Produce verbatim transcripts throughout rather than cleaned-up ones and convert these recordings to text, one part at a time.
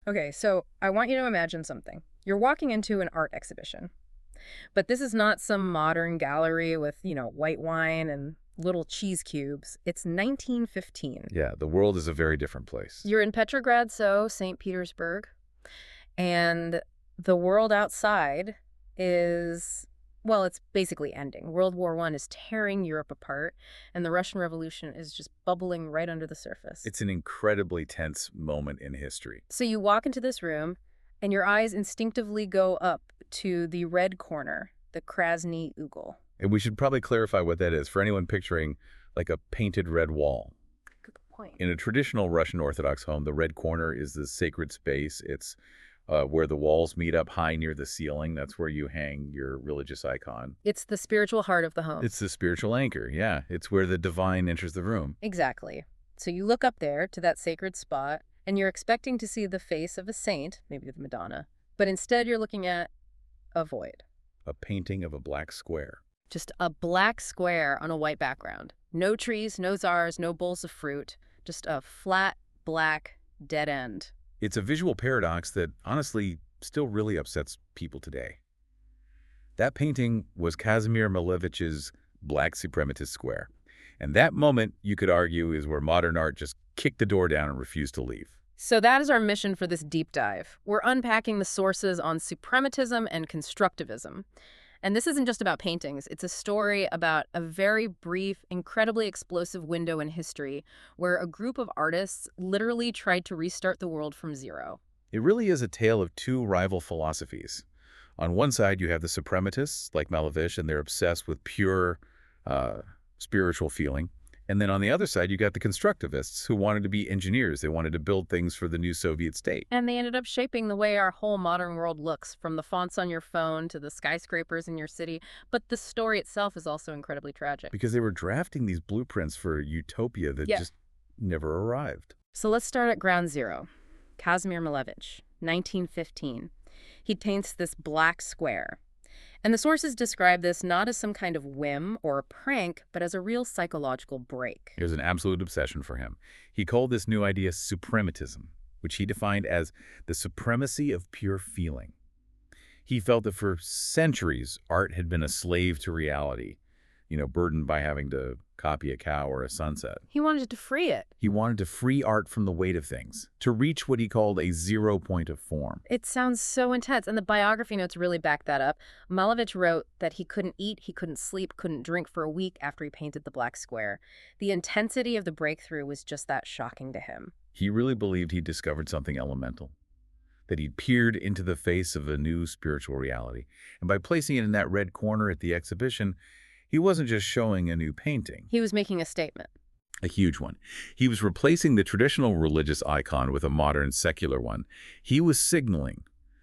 Okay, so I want you to imagine something. You're walking into an art exhibition, but this is not some modern gallery with, you know, white wine and little cheese cubes. It's nineteen fifteen. Yeah, the world is a very different place. You're in Petrograd, so Saint Petersburg, and the world outside is, well, it's basically ending. World War One is tearing Europe apart, and the Russian Revolution is just bubbling right under the surface. It's an incredibly tense moment in history. So you walk into this room, and your eyes instinctively go up to the red corner, the Krasny Ugel. And we should probably clarify what that is for anyone picturing like a painted red wall. Good point. In a traditional Russian Orthodox home, the red corner is the sacred space. It's uh, where the walls meet up high near the ceiling. That's where you hang your religious icon. It's the spiritual heart of the home. It's the spiritual anchor, yeah. It's where the divine enters the room. Exactly. So you look up there to that sacred spot, and you're expecting to see the face of a saint, maybe the Madonna, but instead you're looking at a void. A painting of a black square. Just a black square on a white background. No trees, no czars, no bowls of fruit. Just a flat, black, dead end. It's a visual paradox that, honestly, still really upsets people today. That painting was Kazimir Malevich's Black Suprematist Square. And that moment, you could argue, is where modern art just kicked the door down and refused to leave. So that is our mission for this deep dive. We're unpacking the sources on suprematism and constructivism. And this isn't just about paintings. It's a story about a very brief, incredibly explosive window in history where a group of artists literally tried to restart the world from zero. It really is a tale of two rival philosophies. On one side, you have the suprematists, like Malevich, and they're obsessed with pure uh, spiritual feeling. And then on the other side, you got the constructivists who wanted to be engineers. They wanted to build things for the new Soviet state. And they ended up shaping the way our whole modern world looks, from the fonts on your phone to the skyscrapers in your city. But the story itself is also incredibly tragic. Because they were drafting these blueprints for a utopia that Yeah. just never arrived. So let's start at ground zero. Kazimir Malevich, nineteen fifteen. He paints this black square. And the sources describe this not as some kind of whim or a prank, but as a real psychological break. It was an absolute obsession for him. He called this new idea suprematism, which he defined as the supremacy of pure feeling. He felt that for centuries, art had been a slave to reality, you know, burdened by having to copy a cow or a sunset. He wanted to free it. He wanted to free art from the weight of things, to reach what he called a zero point of form. It sounds so intense, and the biography notes really back that up. Malevich wrote that he couldn't eat, he couldn't sleep, couldn't drink for a week after he painted the black square. The intensity of the breakthrough was just that shocking to him. He really believed he'd discovered something elemental, that he'd peered into the face of a new spiritual reality. And by placing it in that red corner at the exhibition, he wasn't just showing a new painting. He was making a statement. A huge one. He was replacing the traditional religious icon with a modern secular one. He was signaling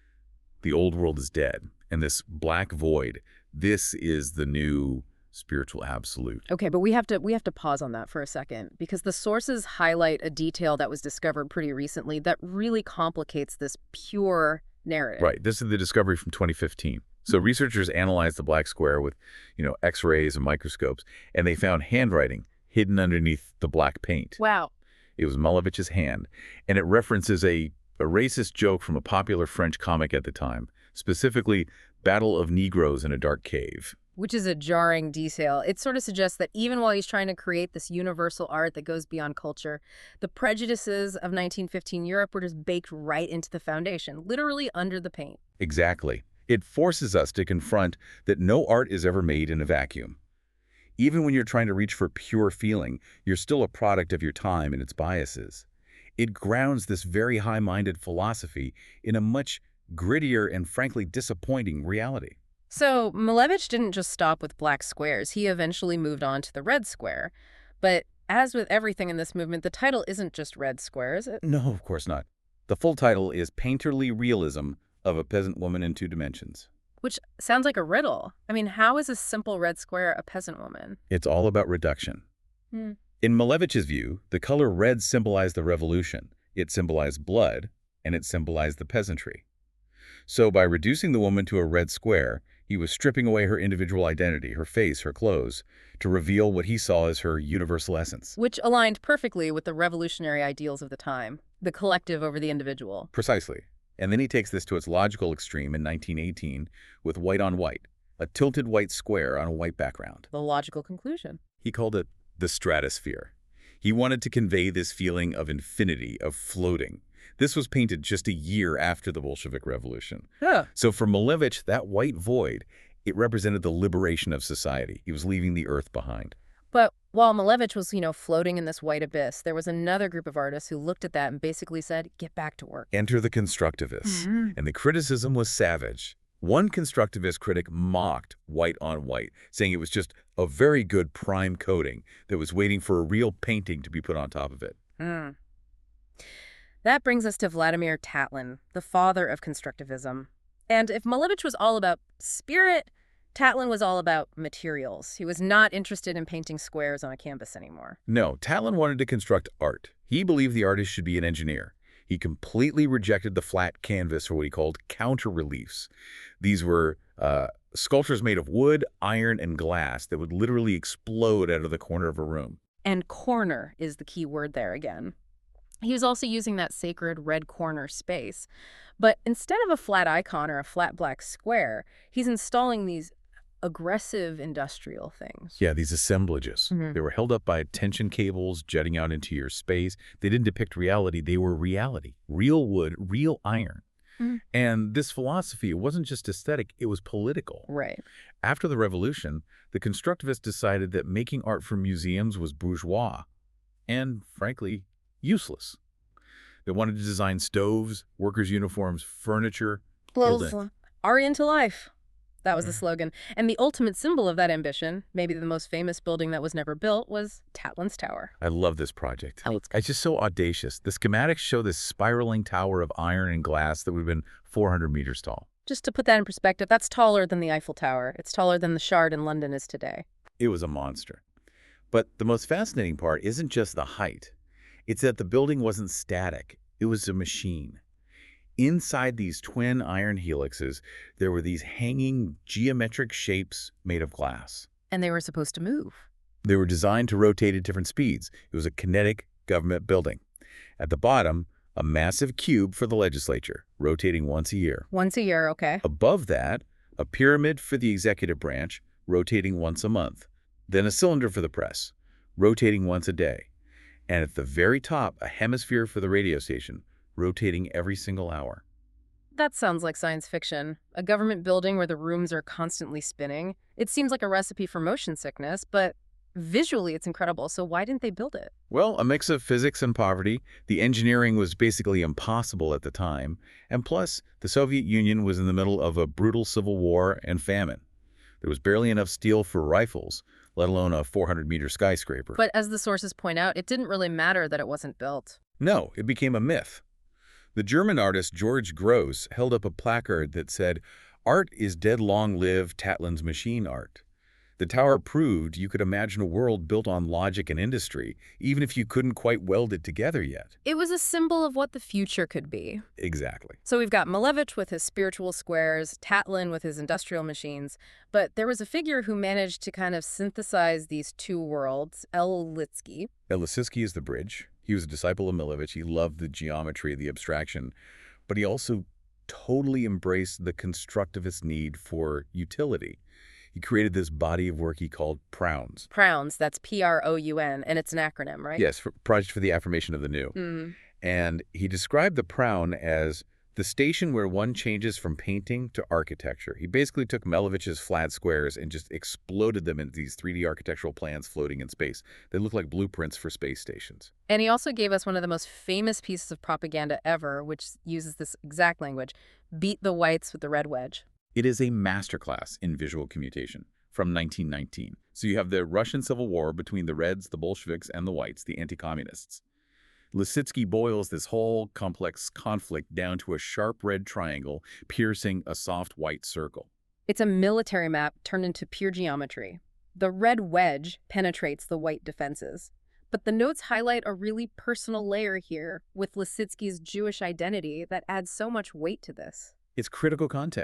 the old world is dead, and this black void, this is the new spiritual absolute. Okay, but we have to we have to pause on that for a second, because the sources highlight a detail that was discovered pretty recently that really complicates this pure narrative. Right. This is the discovery from twenty fifteen. So researchers analyzed the black square with, you know, X-rays and microscopes, and they found handwriting hidden underneath the black paint. Wow. It was Malevich's hand, and it references a, a racist joke from a popular French comic at the time, specifically Battle of Negroes in a Dark Cave. Which is a jarring detail. It sort of suggests that even while he's trying to create this universal art that goes beyond culture, the prejudices of nineteen fifteen Europe were just baked right into the foundation, literally under the paint. Exactly. It forces us to confront that no art is ever made in a vacuum. Even when you're trying to reach for pure feeling, you're still a product of your time and its biases. It grounds this very high-minded philosophy in a much grittier and frankly disappointing reality. So Malevich didn't just stop with black squares. He eventually moved on to the red square. But as with everything in this movement, the title isn't just Red Square, is it? No, of course not. The full title is Painterly Realism of a Peasant Woman in Two Dimensions. Which sounds like a riddle. I mean, how is a simple red square a peasant woman? It's all about reduction. Hmm. In Malevich's view, the color red symbolized the revolution, it symbolized blood, and it symbolized the peasantry. So by reducing the woman to a red square, He was stripping away her individual identity, her face, her clothes, to reveal what he saw as her universal essence. Which aligned perfectly with the revolutionary ideals of the time, the collective over the individual. Precisely. And then he takes this to its logical extreme in nineteen eighteen with white on white, a tilted white square on a white background. The logical conclusion. He called it the stratosphere. He wanted to convey this feeling of infinity, of floating. This was painted just a year after the Bolshevik Revolution. Yeah. So for Malevich, that white void, it represented the liberation of society. He was leaving the earth behind. But while Malevich was, you know, floating in this white abyss, there was another group of artists who looked at that and basically said, get back to work. Enter the constructivists. Mm-hmm. And the criticism was savage. One constructivist critic mocked white on white, saying it was just a very good prime coating that was waiting for a real painting to be put on top of it. Mm. That brings us to Vladimir Tatlin, the father of constructivism. And if Malevich was all about spirit, Tatlin was all about materials. He was not interested in painting squares on a canvas anymore. No, Tatlin wanted to construct art. He believed the artist should be an engineer. He completely rejected the flat canvas, or what he called counter-reliefs. These were uh, sculptures made of wood, iron, and glass that would literally explode out of the corner of a room. And corner is the key word there again. He was also using that sacred red corner space. But instead of a flat icon or a flat black square, he's installing these aggressive industrial things. Yeah, these assemblages. Mm-hmm. They were held up by tension cables jutting out into your space. They didn't depict reality. They were reality. Real wood, real iron. Mm-hmm. And this philosophy, it wasn't just aesthetic, it was political. Right. After the revolution, the constructivists decided that making art for museums was bourgeois and, frankly, useless. They wanted to design stoves, workers' uniforms, furniture. Well, art into life. That was the slogan. And the ultimate symbol of that ambition, maybe the most famous building that was never built, was Tatlin's Tower. I love this project. Oh, it's It's just so audacious. The schematics show this spiraling tower of iron and glass that would have been four hundred meters tall. Just to put that in perspective, that's taller than the Eiffel Tower. It's taller than the Shard in London is today. It was a monster. But the most fascinating part isn't just the height. It's that the building wasn't static. It was a machine. Inside these twin iron helixes, there were these hanging geometric shapes made of glass. And they were supposed to move. They were designed to rotate at different speeds. It was a kinetic government building. At the bottom, a massive cube for the legislature, rotating once a year. Once a year, okay. Above that, a pyramid for the executive branch, rotating once a month. Then a cylinder for the press, rotating once a day. And at the very top, a hemisphere for the radio station, rotating every single hour. That sounds like science fiction. A government building where the rooms are constantly spinning. It seems like a recipe for motion sickness, but visually it's incredible. So why didn't they build it? Well, a mix of physics and poverty. The engineering was basically impossible at the time. And plus, the Soviet Union was in the middle of a brutal civil war and famine. There was barely enough steel for rifles, let alone a four hundred meter skyscraper. But as the sources point out, it didn't really matter that it wasn't built. No, it became a myth. The German artist George Gross held up a placard that said, "Art is dead long-live Tatlin's machine art." The tower proved you could imagine a world built on logic and industry, even if you couldn't quite weld it together yet. It was a symbol of what the future could be. Exactly. So we've got Malevich with his spiritual squares, Tatlin with his industrial machines, but there was a figure who managed to kind of synthesize these two worlds, El Lidsky. El Lidsky is the bridge. He was a disciple of Malevich. He loved the geometry, the abstraction, but he also totally embraced the constructivist need for utility. He created this body of work he called Prounds. Prounds, that's P R O U N, and it's an acronym, right? Yes, for Project for the Affirmation of the New. Mm. And he described the Proun as the station where one changes from painting to architecture. He basically took Malevich's flat squares and just exploded them into these three D architectural plans floating in space. They look like blueprints for space stations. And he also gave us one of the most famous pieces of propaganda ever, which uses this exact language, beat the whites with the red wedge. It is a masterclass in visual commutation from nineteen nineteen. So you have the Russian Civil War between the Reds, the Bolsheviks, and the Whites, the anti-communists. Lidsky boils this whole complex conflict down to a sharp red triangle piercing a soft white circle. It's a military map turned into pure geometry. The red wedge penetrates the white defenses. But the notes highlight a really personal layer here with Lidsky's Jewish identity that adds so much weight to this. It's critical context.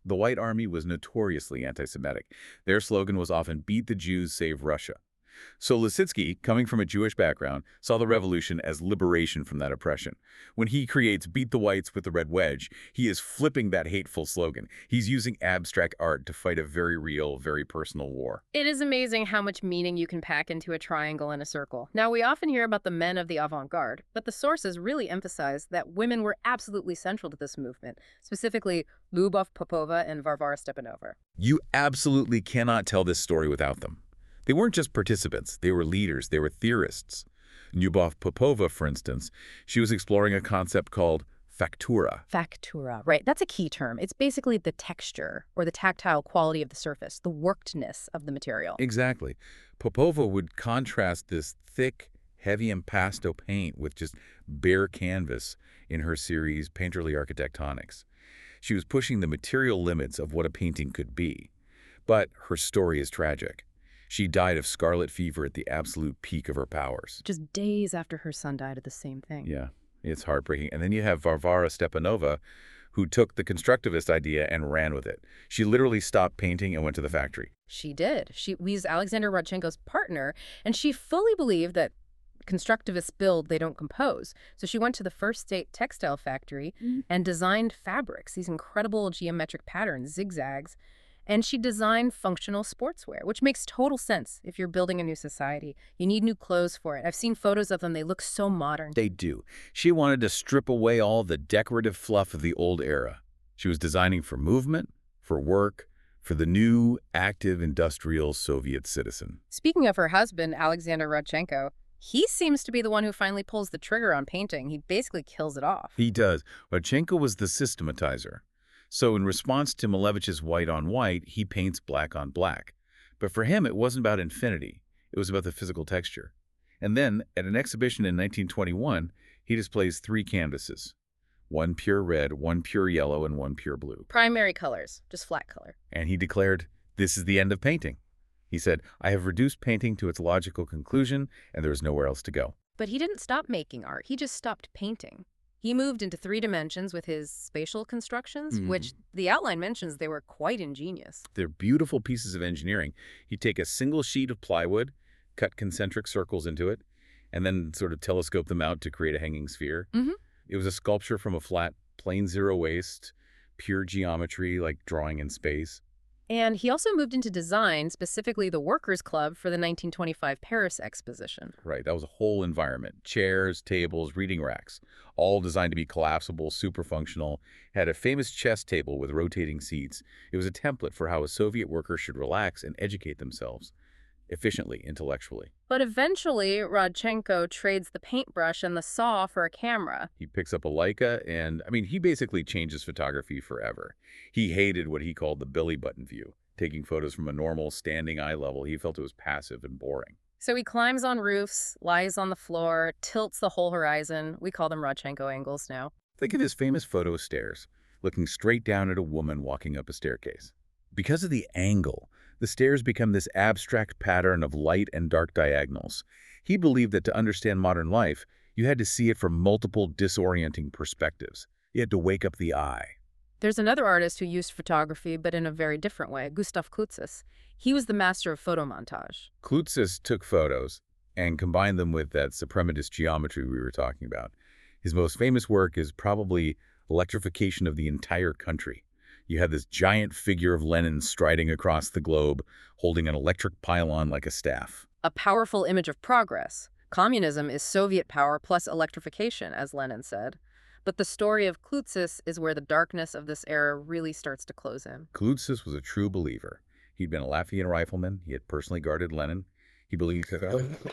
The White Army was notoriously anti-Semitic. Their slogan was often, "Beat the Jews, save Russia." So Lissitzky, coming from a Jewish background, saw the revolution as liberation from that oppression. When he creates "Beat the Whites with the Red Wedge," he is flipping that hateful slogan. He's using abstract art to fight a very real, very personal war. It is amazing how much meaning you can pack into a triangle and a circle. Now, we often hear about the men of the avant-garde, but the sources really emphasize that women were absolutely central to this movement, specifically Lyubov Popova and Varvara Stepanova. You absolutely cannot tell this story without them. They weren't just participants, they were leaders, they were theorists. Lyubov Popova, for instance, she was exploring a concept called factura. Factura, right. That's a key term. It's basically the texture or the tactile quality of the surface, the workedness of the material. Exactly. Popova would contrast this thick, heavy impasto paint with just bare canvas in her series Painterly Architectonics. She was pushing the material limits of what a painting could be. But her story is tragic. She died of scarlet fever at the absolute peak of her powers. Just days after her son died of the same thing. Yeah, it's heartbreaking. And then you have Varvara Stepanova, who took the constructivist idea and ran with it. She literally stopped painting and went to the factory. She did. She was Alexander Rodchenko's partner, and she fully believed that constructivists build, they don't compose. So she went to the first state textile factory mm. and designed fabrics, these incredible geometric patterns, zigzags. And she designed functional sportswear, which makes total sense if you're building a new society. You need new clothes for it. I've seen photos of them. They look so modern. They do. She wanted to strip away all the decorative fluff of the old era. She was designing for movement, for work, for the new, active, industrial Soviet citizen. Speaking of her husband, Alexander Rodchenko, he seems to be the one who finally pulls the trigger on painting. He basically kills it off. He does. Rodchenko was the systematizer. So in response to Malevich's white on white, he paints black on black. But for him, it wasn't about infinity. It was about the physical texture. And then, at an exhibition in nineteen twenty-one, he displays three canvases. One pure red, one pure yellow, and one pure blue. Primary colors, just flat color. And he declared, "This is the end of painting." He said, "I have reduced painting to its logical conclusion, and there is nowhere else to go." But he didn't stop making art. He just stopped painting. He moved into three dimensions with his spatial constructions, mm. which the outline mentions they were quite ingenious. They're beautiful pieces of engineering. He'd take a single sheet of plywood, cut concentric circles into it, and then sort of telescope them out to create a hanging sphere. Mm-hmm. It was a sculpture from a flat, plain zero waste, pure geometry, like drawing in space. And he also moved into design, specifically the Workers' Club for the nineteen twenty-five Paris Exposition. Right, that was a whole environment. Chairs, tables, reading racks, all designed to be collapsible, super functional. Had a famous chess table with rotating seats. It was a template for how a Soviet worker should relax and educate themselves efficiently, intellectually. But eventually, Rodchenko trades the paintbrush and the saw for a camera. He picks up a Leica, and, I mean, he basically changes photography forever. He hated what he called the belly button view, taking photos from a normal standing eye level. He felt it was passive and boring. So he climbs on roofs, lies on the floor, tilts the whole horizon. We call them Rodchenko angles now. Think of his famous photo stairs, looking straight down at a woman walking up a staircase. Because of the angle, the stairs become this abstract pattern of light and dark diagonals. He believed that to understand modern life, you had to see it from multiple disorienting perspectives. You had to wake up the eye. There's another artist who used photography, but in a very different way, Gustav Klutzis. He was the master of photomontage. Klutzis took photos and combined them with that suprematist geometry we were talking about. His most famous work is probably Electrification of the Entire Country. You had this giant figure of Lenin striding across the globe, holding an electric pylon like a staff. A powerful image of progress. Communism is Soviet power plus electrification, as Lenin said. But the story of Klutzis is where the darkness of this era really starts to close in. Klutzis was a true believer. He'd been a Lafayette rifleman. He had personally guarded Lenin. He believed that...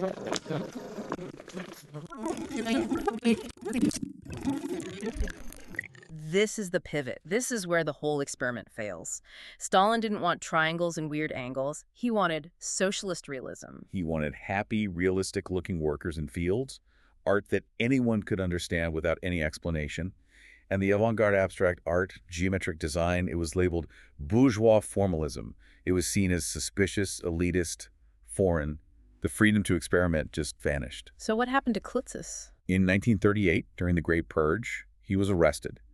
This is the pivot. This is where the whole experiment fails. Stalin didn't want triangles and weird angles. He wanted socialist realism. He wanted happy, realistic-looking workers in fields, art that anyone could understand without any explanation. And the avant-garde abstract art, geometric design, it was labeled bourgeois formalism. It was seen as suspicious, elitist, foreign. The freedom to experiment just vanished. So what happened to Klutzis? In nineteen thirty-eight, during the Great Purge, he was arrested.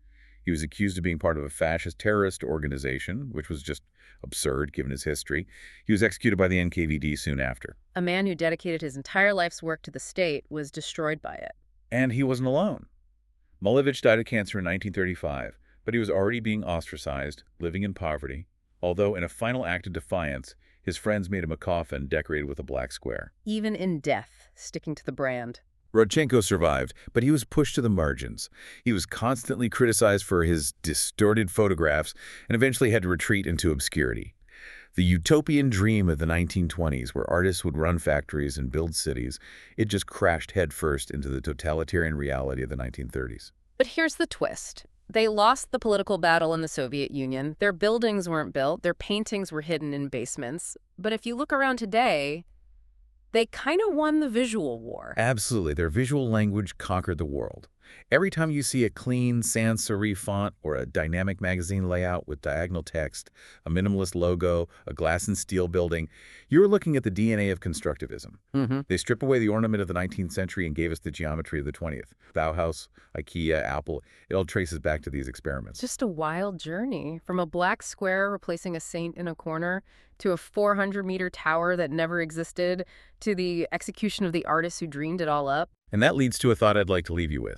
He was accused of being part of a fascist terrorist organization, which was just absurd given his history. He was executed by the N K V D soon after. A man who dedicated his entire life's work to the state was destroyed by it. And he wasn't alone. Malevich died of cancer in nineteen thirty-five, but he was already being ostracized, living in poverty, although in a final act of defiance, his friends made him a coffin decorated with a black square. Even in death, sticking to the brand. Rodchenko survived, but he was pushed to the margins. He was constantly criticized for his distorted photographs and eventually had to retreat into obscurity. The utopian dream of the nineteen twenties, where artists would run factories and build cities, it just crashed headfirst into the totalitarian reality of the nineteen thirties. But here's the twist. They lost the political battle in the Soviet Union. Their buildings weren't built. Their paintings were hidden in basements. But if you look around today, they kind of won the visual war. Absolutely. Their visual language conquered the world. Every time you see a clean sans serif font or a dynamic magazine layout with diagonal text, a minimalist logo, a glass and steel building, you're looking at the D N A of constructivism. Mm-hmm. They strip away the ornament of the nineteenth century and gave us the geometry of the twentieth. Bauhaus, IKEA, Apple, it all traces back to these experiments. Just a wild journey, from a black square replacing a saint in a corner, to a four hundred meter tower that never existed, to the execution of the artists who dreamed it all up. And that leads to a thought I'd like to leave you with.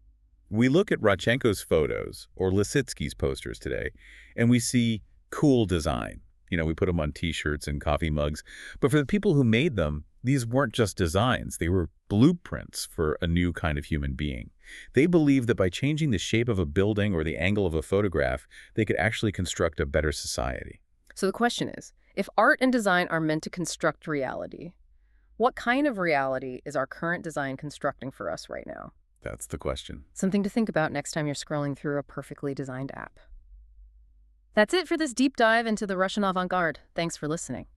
We look at Rodchenko's photos or Lisitsky's posters today, and we see cool design. You know, we put them on T-shirts and coffee mugs. But for the people who made them, these weren't just designs. They were blueprints for a new kind of human being. They believed that by changing the shape of a building or the angle of a photograph, they could actually construct a better society. So the question is, if art and design are meant to construct reality, what kind of reality is our current design constructing for us right now? That's the question. Something to think about next time you're scrolling through a perfectly designed app. That's it for this deep dive into the Russian avant-garde. Thanks for listening.